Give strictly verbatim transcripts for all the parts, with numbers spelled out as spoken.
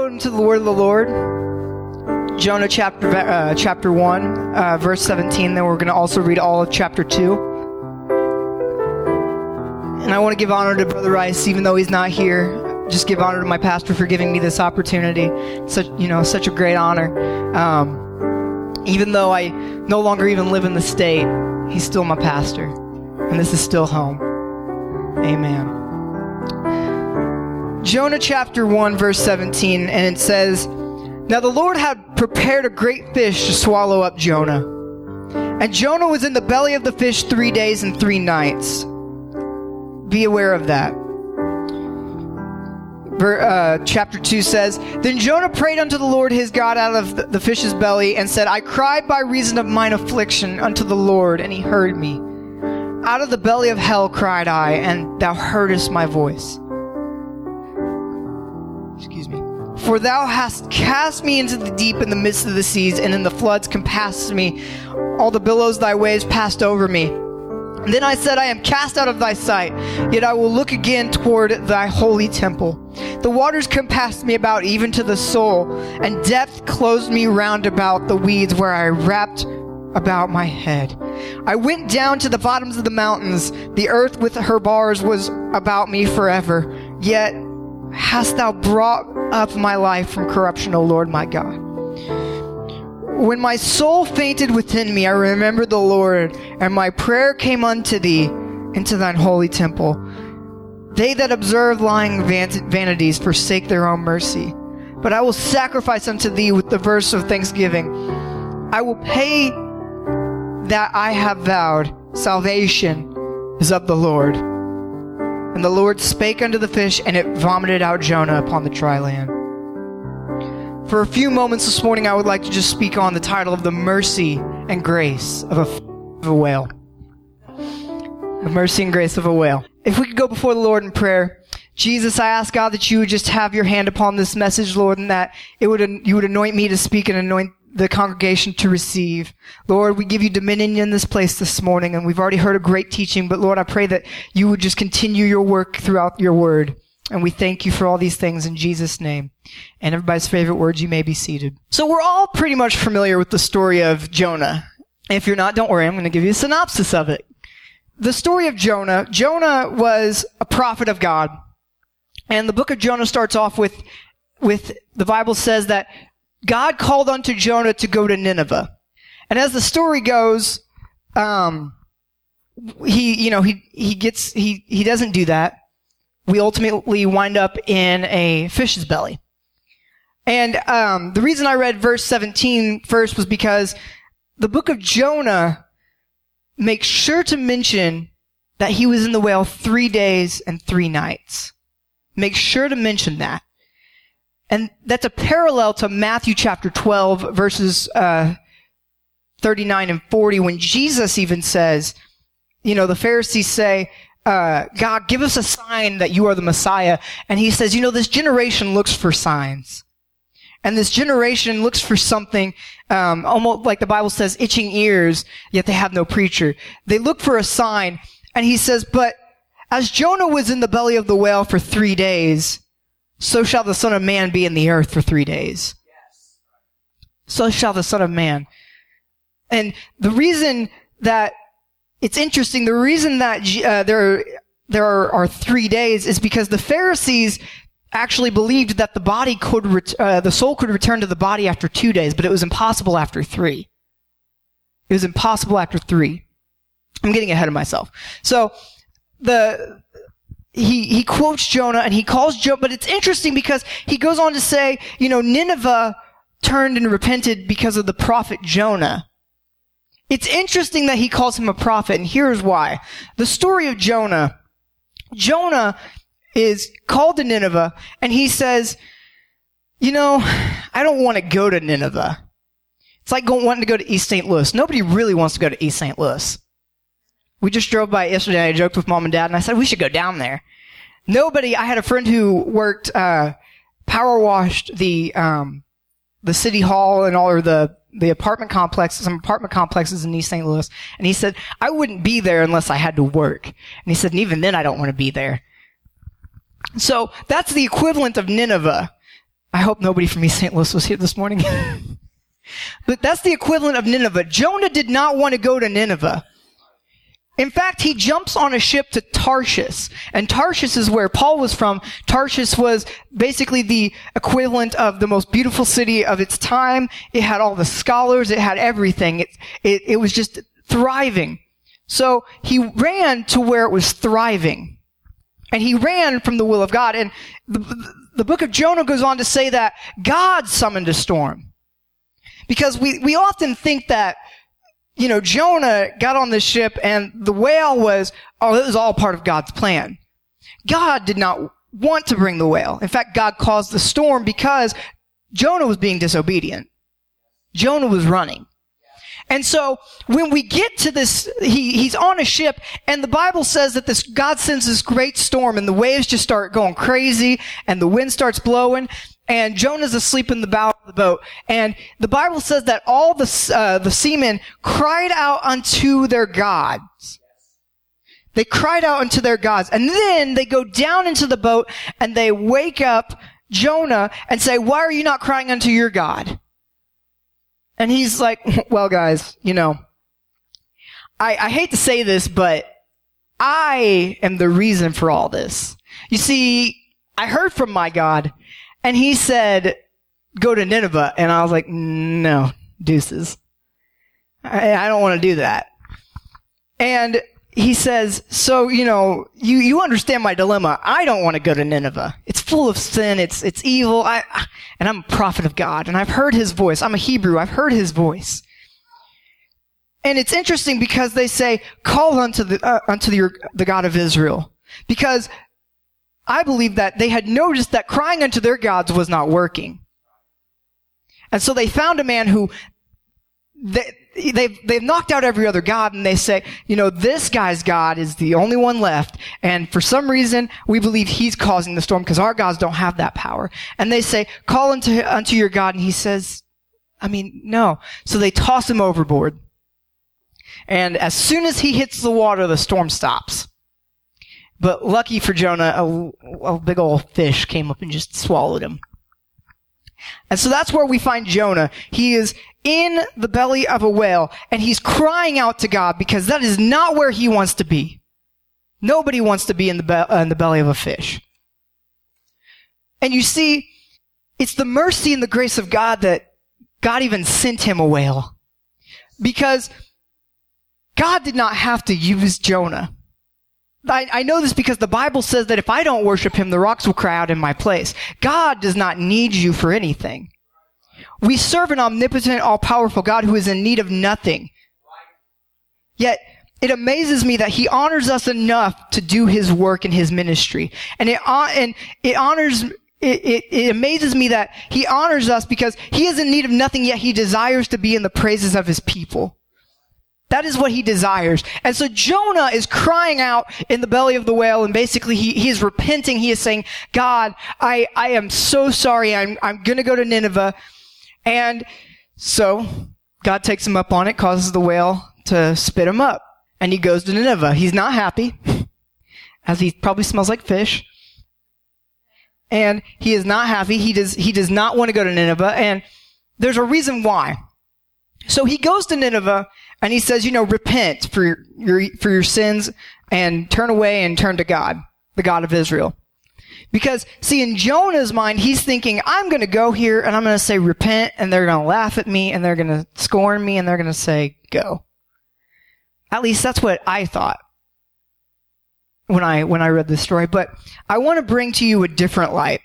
To the word of the Lord, Jonah chapter uh, chapter one, uh, verse seventeen. Then we're going to also read all of chapter two. And I want to give honor to Brother Rice, even though he's not here. Just give honor to my pastor for giving me this opportunity. Such you know, such a great honor. Um, even though I no longer even live in the state, he's still my pastor, and this is still home. Amen. Jonah chapter one, verse seventeen, and it says, "Now the Lord had prepared a great fish to swallow up Jonah. And Jonah was in the belly of the fish three days and three nights." Be aware of that. Ver, uh, chapter two says, "Then Jonah prayed unto the Lord his God out of the, the fish's belly, and said, I cried by reason of mine affliction unto the Lord, and he heard me. Out of the belly of hell cried I, and thou heardest my voice. Excuse me. For thou hast cast me into the deep in the midst of the seas, and in the floods compassed me. All the billows thy waves passed over me. And then I said, I am cast out of thy sight, yet I will look again toward thy holy temple. The waters compassed me about even to the soul, and depth closed me round about the weeds where I wrapped about my head. I went down to the bottoms of the mountains. The earth with her bars was about me forever. Yet hast thou brought up my life from corruption, O Lord my God. When my soul fainted within me, I remembered the Lord, and my prayer came unto thee into thine holy temple. They that observe lying van- vanities forsake their own mercy. But I will sacrifice unto thee with the verse of thanksgiving. I will pay that I have vowed. Salvation is of the Lord. And the Lord spake unto the fish, and it vomited out Jonah upon the dry land." For a few moments this morning, I would like to just speak on the title of the mercy and grace of a, of a whale. The mercy and grace of a whale. If we could go before the Lord in prayer. Jesus, I ask God that you would just have your hand upon this message, Lord, and that it would you would anoint me to speak and anoint the congregation to receive. Lord, we give you dominion in this place this morning, and we've already heard a great teaching, but Lord, I pray that you would just continue your work throughout your word. And we thank you for all these things in Jesus' name. And everybody's favorite words, you may be seated. So we're all pretty much familiar with the story of Jonah. If you're not, don't worry, I'm going to give you a synopsis of it. The story of Jonah. Jonah was a prophet of God. And the book of Jonah starts off with, with the Bible says that God called unto Jonah to go to Nineveh. And as the story goes, um, he, you know, he, he gets, he, he doesn't do that. We ultimately wind up in a fish's belly. And, um, the reason I read verse seventeen first was because the book of Jonah makes sure to mention that he was in the whale three days and three nights. Make sure to mention that. And that's a parallel to Matthew chapter twelve, verses uh thirty-nine and forty, when Jesus even says, you know, the Pharisees say, uh, God, give us a sign that you are the Messiah. And he says, you know, this generation looks for signs. And this generation looks for something, um, almost like the Bible says, itching ears, yet they have no preacher. They look for a sign. And he says, but as Jonah was in the belly of the whale for three days, so shall the Son of Man be in the earth for three days. Yes. So shall the Son of Man. And the reason that it's interesting, the reason that uh, there, there are, are three days is because the Pharisees actually believed that the body could, ret- uh, the soul could return to the body after two days, but it was impossible after three. It was impossible after three. I'm getting ahead of myself. So, the, he, he quotes Jonah and he calls Jonah, but it's interesting because he goes on to say, you know, Nineveh turned and repented because of the prophet Jonah. It's interesting that he calls him a prophet, and here's why. The story of Jonah. Jonah is called to Nineveh, and he says, you know, I don't want to go to Nineveh. It's like going, wanting to go to East Saint Louis. Nobody really wants to go to East Saint Louis. We just drove by it yesterday, and I joked with mom and dad, and I said, we should go down there. Nobody, I had a friend who worked, uh, power washed the, um, the city hall and all, or the, the apartment complexes, some apartment complexes in East Saint Louis. And he said, I wouldn't be there unless I had to work. And he said, and even then I don't want to be there. So that's the equivalent of Nineveh. I hope nobody from East Saint Louis was here this morning. But that's the equivalent of Nineveh. Jonah did not want to go to Nineveh. In fact, he jumps on a ship to Tarshish. And Tarshish is where Paul was from. Tarshish was basically the equivalent of the most beautiful city of its time. It had all the scholars. It had everything. It, it, it was just thriving. So he ran to where it was thriving. And he ran from the will of God. And the, the book of Jonah goes on to say that God summoned a storm. Because we, we often think that, you know, Jonah got on the ship and the whale was, oh, it was all part of God's plan. God did not want to bring the whale. In fact, God caused the storm because Jonah was being disobedient. Jonah was running. And so when we get to this, he, he's on a ship and the Bible says that this, God sends this great storm and the waves just start going crazy and the wind starts blowing and Jonah's asleep in the bow of the boat. And the Bible says that all the, uh, the seamen cried out unto their gods. They cried out unto their gods. And then they go down into the boat and they wake up Jonah and say, why are you not crying unto your God? And he's like, well, guys, you know, I, I hate to say this, but I am the reason for all this. You see, I heard from my God, and he said, go to Nineveh. And I was like, no, deuces. I, I don't want to do that. And he says, so, you know, you, you understand my dilemma. I don't want to go to Nineveh. It's full of sin. It's, it's evil. I, and I'm a prophet of God and I've heard his voice. I'm a Hebrew. I've heard his voice. And it's interesting because they say, call unto the, uh, unto the, the God of Israel. Because I believe that they had noticed that crying unto their gods was not working. And so they found a man who, they, They've, they've knocked out every other god and they say, you know, this guy's God is the only one left. And for some reason, we believe he's causing the storm because our gods don't have that power. And they say, call unto, unto your God. And he says, I mean, no. So they toss him overboard. And as soon as he hits the water, the storm stops. But lucky for Jonah, a, a big old fish came up and just swallowed him. And so that's where we find Jonah. He is in the belly of a whale, and he's crying out to God because that is not where he wants to be. Nobody wants to be in the, be- uh, in the belly of a fish. And you see, it's the mercy and the grace of God that God even sent him a whale. Because God did not have to use Jonah. I, I know this because the Bible says that if I don't worship him, the rocks will cry out in my place. God does not need you for anything. We serve an omnipotent, all-powerful God who is in need of nothing. Yet, it amazes me that he honors us enough to do his work in his ministry. And it, and it honors, it, it, it amazes me that he honors us because he is in need of nothing, yet he desires to be in the praises of his people. That is what he desires. And so Jonah is crying out in the belly of the whale, and basically he, he is repenting. He is saying, God, I, I am so sorry. I'm, I'm gonna go to Nineveh. And so God takes him up on it, causes the whale to spit him up. And he goes to Nineveh. He's not happy, as he probably smells like fish. And he is not happy. He does, he does not want to go to Nineveh. And there's a reason why. So he goes to Nineveh, and he says, you know, repent for your, your, for your sins and turn away and turn to God, the God of Israel. Because, see, in Jonah's mind, he's thinking, I'm going to go here and I'm going to say repent, and they're going to laugh at me and they're going to scorn me and they're going to say go. At least that's what I thought when I, when I read this story. But I want to bring to you a different light.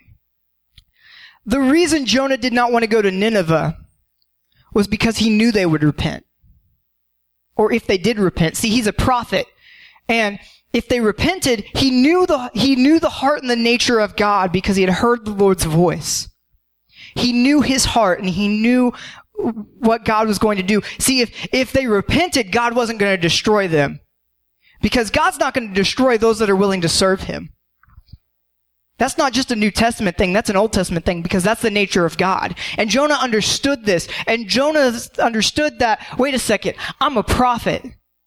The reason Jonah did not want to go to Nineveh was because he knew they would repent. Or if they did repent. See, he's a prophet. And if they repented, he knew the, he knew the heart and the nature of God because he had heard the Lord's voice. He knew his heart and he knew what God was going to do. See, if, if they repented, God wasn't going to destroy them. Because God's not going to destroy those that are willing to serve him. That's not just a New Testament thing, that's an Old Testament thing, because that's the nature of God. And Jonah understood this, and Jonah understood that, wait a second, I'm a prophet.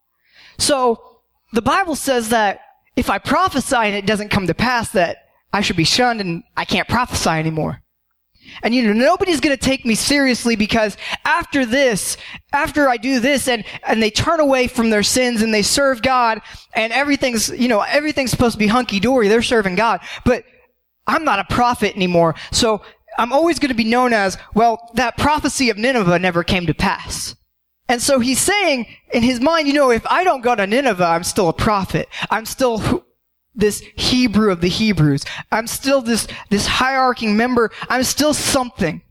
So, the Bible says that if I prophesy and it doesn't come to pass, that I should be shunned and I can't prophesy anymore. And you know, nobody's going to take me seriously because after this, after I do this and, and they turn away from their sins and they serve God and everything's, you know, everything's supposed to be hunky-dory. They're serving God. But I'm not a prophet anymore. So I'm always going to be known as, well, that prophecy of Nineveh never came to pass. And so he's saying in his mind, you know, if I don't go to Nineveh, I'm still a prophet. I'm still this Hebrew of the Hebrews. I'm still this, this hierarchy member. I'm still something.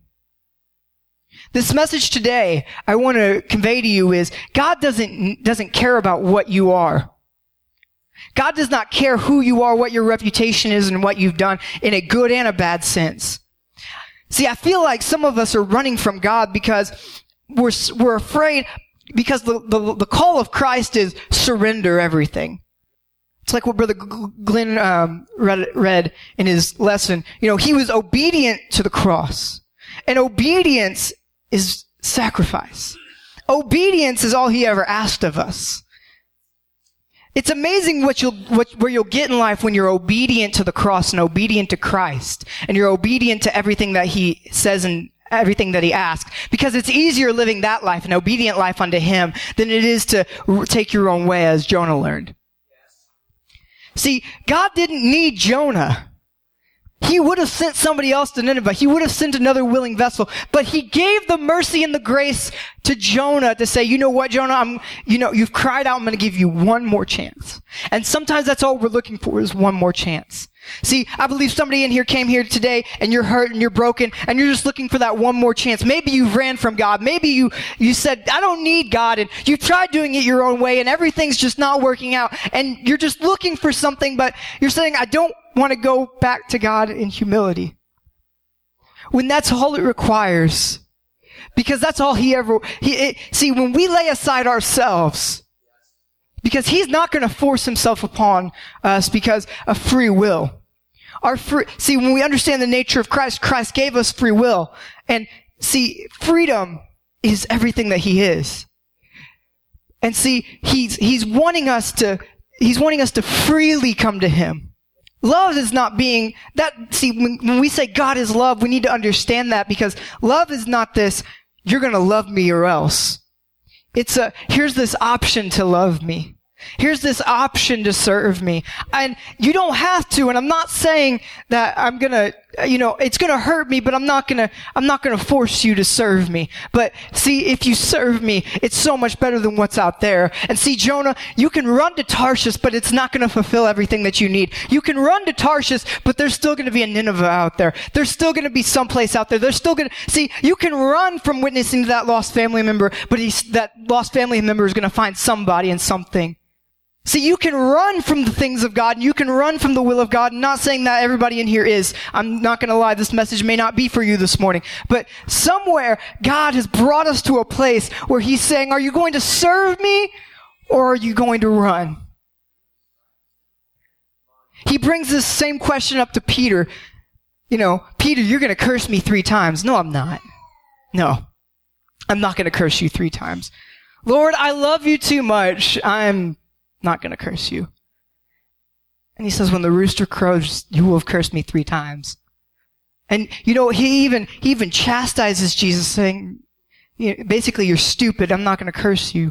This message today I want to convey to you is God doesn't, doesn't care about what you are. God does not care who you are, what your reputation is, and what you've done in a good and a bad sense. See, I feel like some of us are running from God because we're, we're afraid, because the, the, the call of Christ is surrender everything. It's like what Brother Glenn um, read, read in his lesson. You know, he was obedient to the cross. And obedience is sacrifice. Obedience is all he ever asked of us. It's amazing what you'll, what, where you'll get in life when you're obedient to the cross and obedient to Christ. And you're obedient to everything that he says and everything that he asks. Because it's easier living that life, an obedient life unto him, than it is to take your own way, as Jonah learned. See, God didn't need Jonah. He would have sent somebody else to Nineveh. He would have sent another willing vessel. But he gave the mercy and the grace to Jonah to say, you know what, Jonah, I'm, you know, you've cried out, I'm going to give you one more chance. And sometimes that's all we're looking for is one more chance. See, I believe somebody in here came here today and you're hurt and you're broken and you're just looking for that one more chance. Maybe you ran from God. Maybe you, you said, I don't need God, and you tried doing it your own way and everything's just not working out and you're just looking for something, but you're saying, I don't want to go back to God in humility. When that's all it requires. Because that's all he ever, he, it, see, when we lay aside ourselves, because he's not going to force himself upon us because of free will. Our free, see, when we understand the nature of Christ, Christ gave us free will. And see, freedom is everything that he is. And see, he's, he's wanting us to, he's wanting us to freely come to him. Love is not being, that, see, when, when we say God is love, we need to understand that because love is not this, you're going to love me or else. It's a, here's this option to love me. Here's this option to serve me. And you don't have to, and I'm not saying that I'm gonna, you know, it's gonna hurt me, but I'm not gonna, I'm not gonna force you to serve me. But see, if you serve me, it's so much better than what's out there. And see, Jonah, you can run to Tarshish, but it's not gonna fulfill everything that you need. You can run to Tarshish, but there's still gonna be a Nineveh out there. There's still gonna be someplace out there. There's still gonna, see, you can run from witnessing to that lost family member, but he's, that lost family member is gonna find somebody and something. See, you can run from the things of God, and you can run from the will of God. I'm not saying that everybody in here is. I'm not going to lie, this message may not be for you this morning. But somewhere, God has brought us to a place where he's saying, are you going to serve me, or are you going to run? He brings this same question up to Peter. You know, Peter, you're going to curse me three times. No, I'm not. No, I'm not going to curse you three times. Lord, I love you too much. I'm not going to curse you. And he says, when the rooster crows, you will have cursed me three times. And, you know, he even, he even chastises Jesus saying, you know, basically, you're stupid. I'm not going to curse you.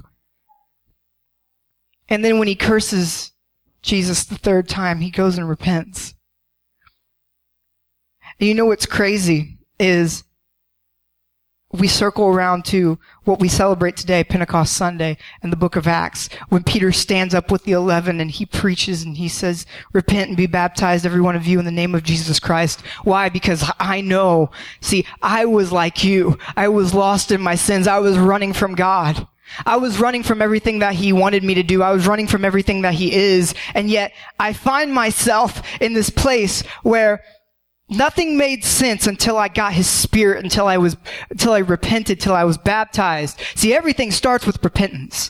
And then when he curses Jesus the third time, he goes and repents. And you know what's crazy is we circle around to what we celebrate today, Pentecost Sunday, and the book of Acts, when Peter stands up with the eleven and he preaches and he says, repent and be baptized, every one of you, in the name of Jesus Christ. Why? Because I know, see, I was like you. I was lost in my sins. I was running from God. I was running from everything that he wanted me to do. I was running from everything that he is. And yet, I find myself in this place where nothing made sense until I got his spirit, until I was, until I repented, till I was baptized. See, everything starts with repentance.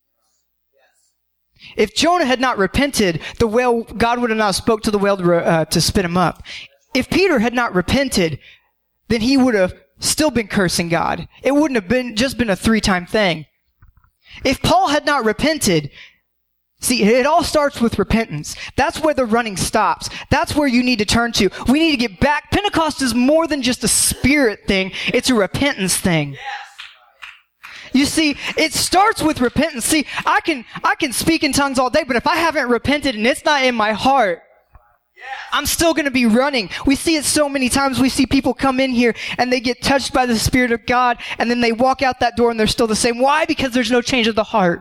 If Jonah had not repented, the whale, God would have not spoke to the whale to, uh, to spit him up. If Peter had not repented, then he would have still been cursing God. It wouldn't have been, just been a three-time thing. If Paul had not repented, See, it all starts with repentance. That's where the running stops. That's where you need to turn to. We need to get back. Pentecost is more than just a spirit thing. It's a repentance thing. You see, it starts with repentance. See, I can, I can speak in tongues all day, but if I haven't repented and it's not in my heart, I'm still going to be running. We see it so many times. We see people come in here and they get touched by the Spirit of God and then they walk out that door and they're still the same. Why? Because there's no change of the heart.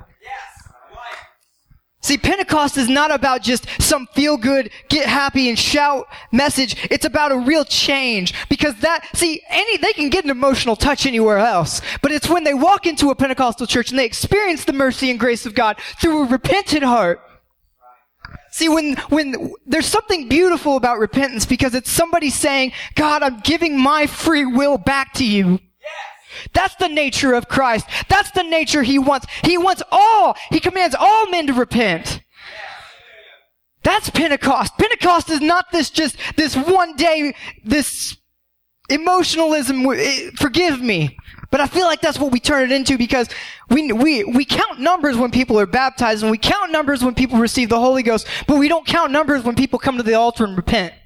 See, Pentecost is not about just some feel-good, get happy and shout message. It's about a real change. Because that, see, any, they can get an emotional touch anywhere else. But it's when they walk into a Pentecostal church and they experience the mercy and grace of God through a repentant heart. See, when, when, there's something beautiful about repentance because it's somebody saying, God, I'm giving my free will back to you. That's the nature of Christ. That's the nature He wants. He wants all. He commands all men to repent. That's Pentecost. Pentecost is not this just, this one day, this emotionalism, forgive me. But I feel like that's what we turn it into because we, we, we count numbers when people are baptized and we count numbers when people receive the Holy Ghost, but we don't count numbers when people come to the altar and repent.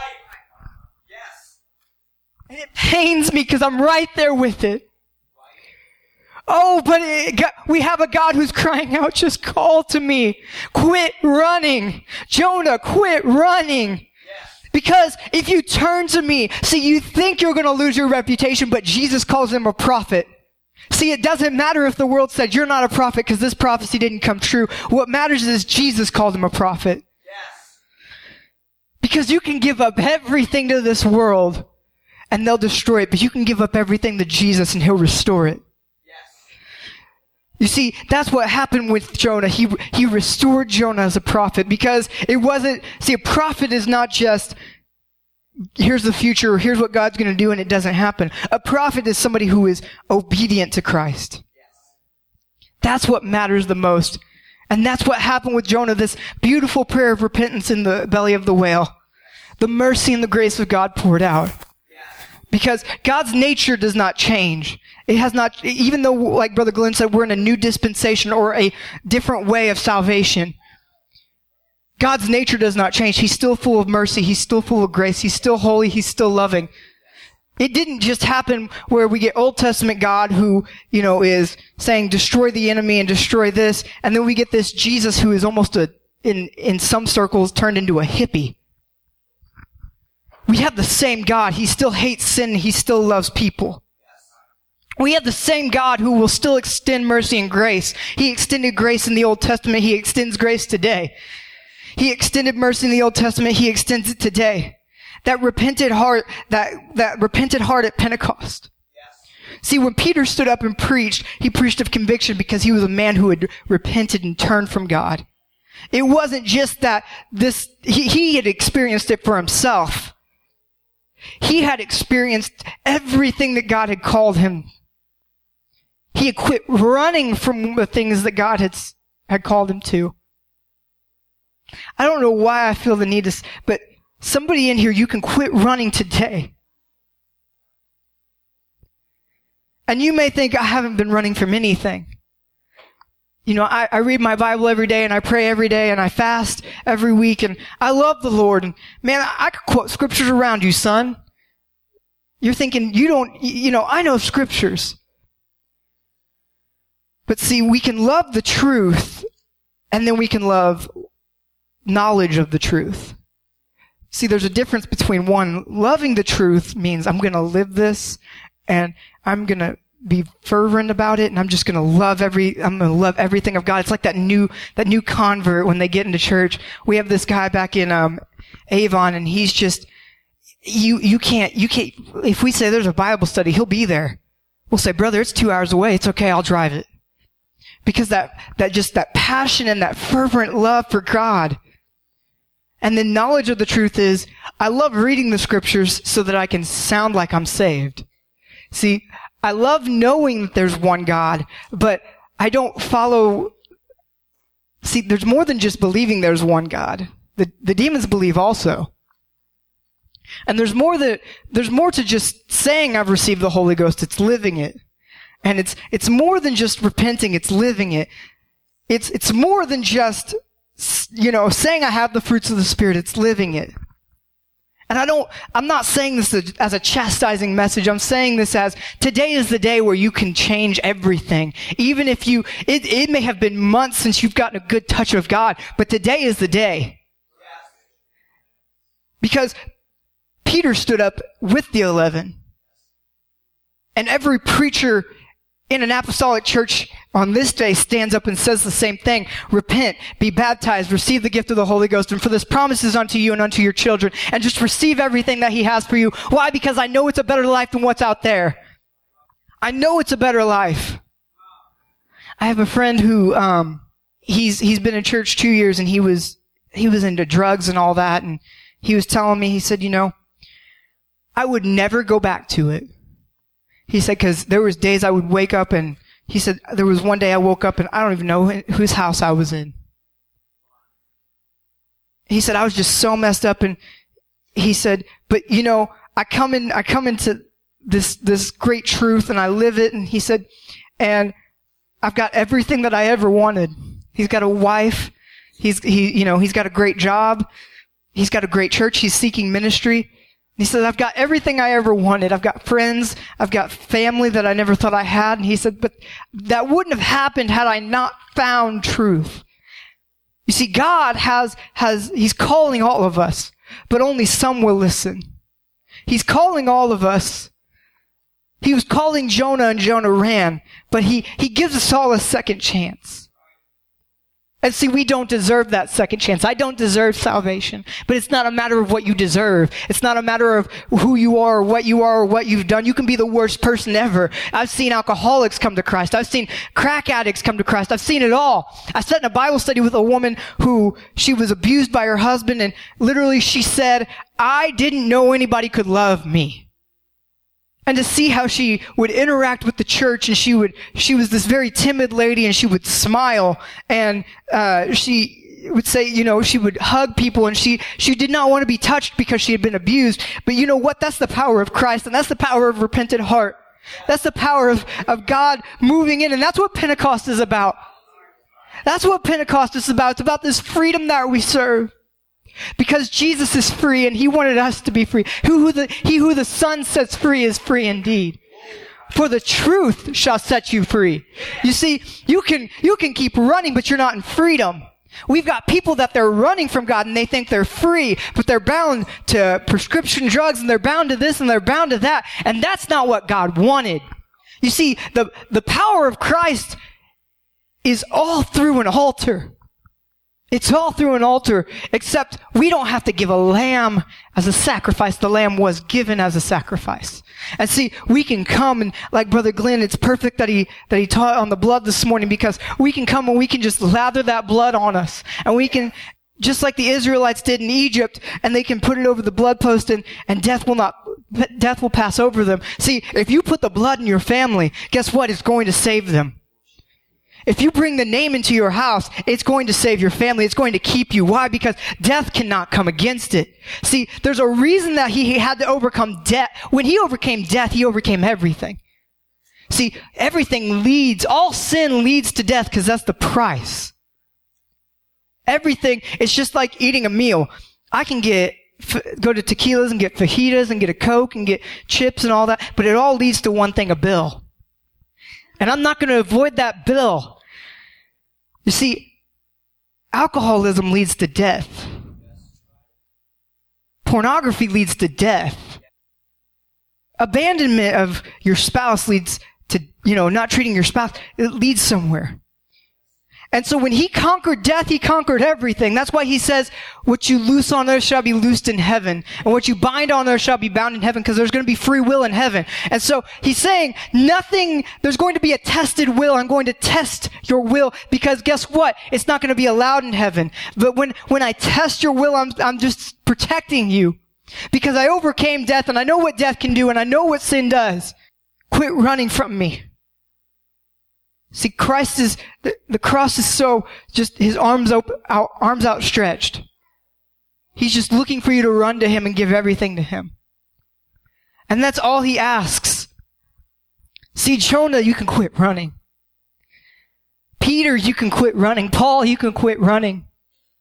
And it pains me because I'm right there with it. Oh, but it, we have a God who's crying out, just call to me. Quit running. Jonah, quit running. Because if you turn to me, see, you think you're going to lose your reputation, but Jesus calls him a prophet. See, it doesn't matter if the world said you're not a prophet because this prophecy didn't come true. What matters is Jesus called him a prophet. Because you can give up everything to this world and they'll destroy it, but you can give up everything to Jesus and He'll restore it. Yes. You see, that's what happened with Jonah. He, he restored Jonah as a prophet because it wasn't, see, a prophet is not just, here's the future, or here's what God's going to do and it doesn't happen. A prophet is somebody who is obedient to Christ. Yes. That's what matters the most. And that's what happened with Jonah, this beautiful prayer of repentance in the belly of the whale. The mercy and the grace of God poured out. Because God's nature does not change. It has not, even though, like Brother Glenn said, we're in a new dispensation or a different way of salvation. God's nature does not change. He's still full of mercy. He's still full of grace. He's still holy. He's still loving. It didn't just happen where we get Old Testament God who, you know, is saying destroy the enemy and destroy this. And then we get this Jesus who is almost a, in, in some circles, turned into a hippie. We have the same God. He still hates sin. He still loves people. We have the same God who will still extend mercy and grace. He extended grace in the Old Testament. He extends grace today. He extended mercy in the Old Testament. He extends it today. That repented heart, that, that repented heart at Pentecost. Yes. See, when Peter stood up and preached, he preached of conviction because he was a man who had repented and turned from God. It wasn't just that this, he, he had experienced it for himself. He had experienced everything that God had called him. He had quit running from the things that God had, had called him to. I don't know why I feel the need to, but somebody in here, you can quit running today. And you may think, I haven't been running from anything. You know, I, I read my Bible every day and I pray every day and I fast every week and I love the Lord. And man, I, I could quote scriptures around you, son. You're thinking, you don't, you know, I know scriptures. But see, we can love the truth and then we can love knowledge of the truth. See, there's a difference between one, loving the truth means I'm going to live this and I'm going to be fervent about it and I'm just going to love every, I'm going to love everything of God. It's like that new, that new convert when they get into church. We have this guy back in, um, Avon and he's just, you, you can't, you can't, if we say there's a Bible study, he'll be there. We'll say, brother, it's two hours away. It's okay. I'll drive it. Because that, that just, that passion and that fervent love for God. And the knowledge of the truth is, I love reading the scriptures so that I can sound like I'm saved. See, I love knowing that there's one God, but I don't follow. See, there's more than just believing there's one God. The, the demons believe also. And there's more that, there's more to just saying I've received the Holy Ghost. It's living it. And it's, it's more than just repenting. It's living it. It's, it's more than just you know, saying I have the fruits of the Spirit. It's living it. And I don't, I'm not saying this as a chastising message. I'm saying this as today is the day where you can change everything. Even if you, it, it may have been months since you've gotten a good touch of God, but today is the day. Because Peter stood up with the eleven. And every preacher in an apostolic church on this day stands up and says the same thing. Repent, be baptized, receive the gift of the Holy Ghost, and for this promise is unto you and unto your children. And just receive everything that he has for you. Why? Because I know it's a better life than what's out there. I know it's a better life. I have a friend who, um, he's, he's been in church two years and he was, he was into drugs and all that. And he was telling me, he said, you know, I would never go back to it. He said, because there was days I would wake up and he said, there was one day I woke up and I don't even know whose house I was in. He said, I was just so messed up. And he said, but you know, I come in, I come into this, this great truth and I live it. And he said, and I've got everything that I ever wanted. He's got a wife. He's, he, you know, he's got a great job. He's got a great church. He's seeking ministry. He said, I've got everything I ever wanted. I've got friends. I've got family that I never thought I had. And he said, but that wouldn't have happened had I not found truth. You see, God has, has, he's calling all of us, but only some will listen. He's calling all of us. He was calling Jonah and Jonah ran, but he, he gives us all a second chance. And see, we don't deserve that second chance. I don't deserve salvation. But it's not a matter of what you deserve. It's not a matter of who you are or what you are or what you've done. You can be the worst person ever. I've seen alcoholics come to Christ. I've seen crack addicts come to Christ. I've seen it all. I sat in a Bible study with a woman who, she was abused by her husband, and literally she said, I didn't know anybody could love me. And to see how she would interact with the church, and she would, she was this very timid lady, and she would smile, and, uh, she would say, you know, she would hug people, and she, she did not want to be touched because she had been abused. But you know what? That's the power of Christ, and that's the power of repentant heart. That's the power of, of God moving in, and that's what Pentecost is about. That's what Pentecost is about. It's about this freedom that we serve. Because Jesus is free and he wanted us to be free. Who, who the, he who the Son sets free is free indeed. For the truth shall set you free. You see, you can, you can keep running, but you're not in freedom. We've got people that they're running from God and they think they're free, but they're bound to prescription drugs and they're bound to this and they're bound to that. And that's not what God wanted. You see, the, the power of Christ is all through an altar. It's all through an altar, except we don't have to give a lamb as a sacrifice. The lamb was given as a sacrifice. And see, we can come and, like Brother Glenn, it's perfect that he, that he taught on the blood this morning, because we can come and we can just lather that blood on us. And we can, just like the Israelites did in Egypt, and they can put it over the blood post and, and death will not, death will pass over them. See, if you put the blood in your family, guess what? It's going to save them. If you bring the name into your house, it's going to save your family. It's going to keep you. Why? Because death cannot come against it. See, there's a reason that he had to overcome death. When he overcame death, he overcame everything. See, everything leads, all sin leads to death because that's the price. Everything, it's just like eating a meal. I can get, go to tequilas and get fajitas and get a Coke and get chips and all that, but it all leads to one thing, a bill. And I'm not going to avoid that bill. You see, alcoholism leads to death. Pornography leads to death. Abandonment of your spouse leads to, you know, not treating your spouse. It leads somewhere. And so when he conquered death, he conquered everything. That's why he says, what you loose on earth shall be loosed in heaven. And what you bind on earth shall be bound in heaven, because there's going to be free will in heaven. And so he's saying, nothing, there's going to be a tested will. I'm going to test your will, because guess what? It's not going to be allowed in heaven. But when, when I test your will, I'm, I'm just protecting you. Because I overcame death, and I know what death can do, and I know what sin does. Quit running from me. See, Christ is, the, the cross is so, just his arms open, out, arms outstretched. He's just looking for you to run to him and give everything to him. And that's all he asks. See, Jonah, you can quit running. Peter, you can quit running. Paul, you can quit running.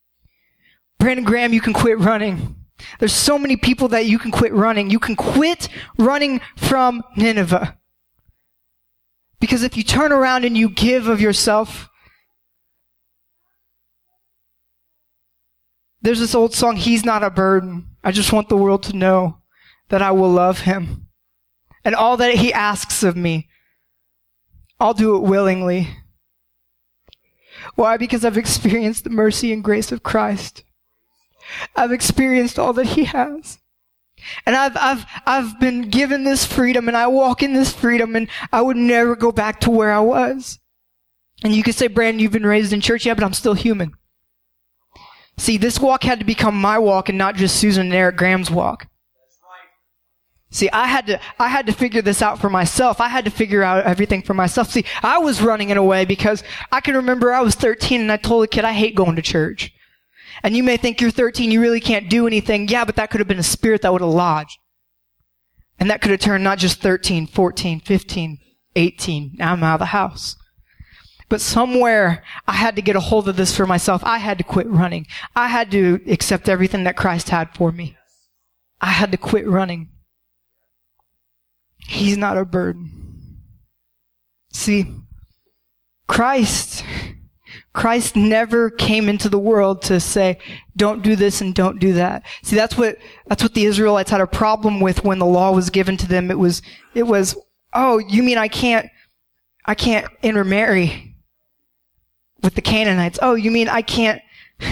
Brandon Graham, you can quit running. There's so many people that you can quit running. You can quit running from Nineveh. Because if you turn around and you give of yourself, there's this old song, He's Not a Burden. I just want the world to know that I will love him. And all that he asks of me, I'll do it willingly. Why? Because I've experienced the mercy and grace of Christ. I've experienced all that he has. And I've, I've, I've been given this freedom, and I walk in this freedom, and I would never go back to where I was. And you could say, Brandon, you've been raised in church. Yeah, but I'm still human. See, this walk had to become my walk and not just Susan and Eric Graham's walk. See, I had to, I had to figure this out for myself. I had to figure out everything for myself. See, I was running in a way because I can remember I was thirteen and I told a kid, I hate going to church. And you may think you're thirteen, you really can't do anything. Yeah, but that could have been a spirit that would have lodged. And that could have turned not just thirteen, fourteen, fifteen, eighteen. Now I'm out of the house. But somewhere I had to get a hold of this for myself. I had to quit running. I had to accept everything that Christ had for me. I had to quit running. He's not a burden. See, Christ, Christ never came into the world to say, don't do this and don't do that. See, that's what, that's what the Israelites had a problem with when the law was given to them. It was, it was, oh, you mean I can't, I can't intermarry with the Canaanites? Oh, you mean I can't,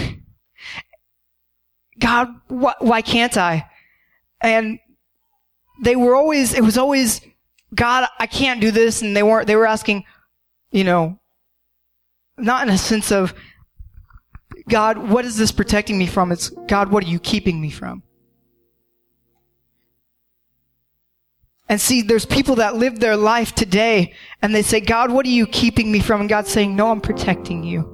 God, wh- why can't I? And they were always, it was always, God, I can't do this. And they weren't, they were asking, you know, not in a sense of, God, what is this protecting me from? It's, God, what are you keeping me from? And see, there's people that live their life today and they say, God, what are you keeping me from? And God's saying, no, I'm protecting you.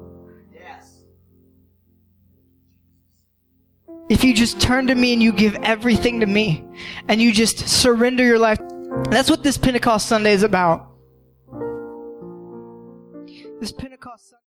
If you just turn to me and you give everything to me and you just surrender your life. That's what this Pentecost Sunday is about. This Pentecost Sunday.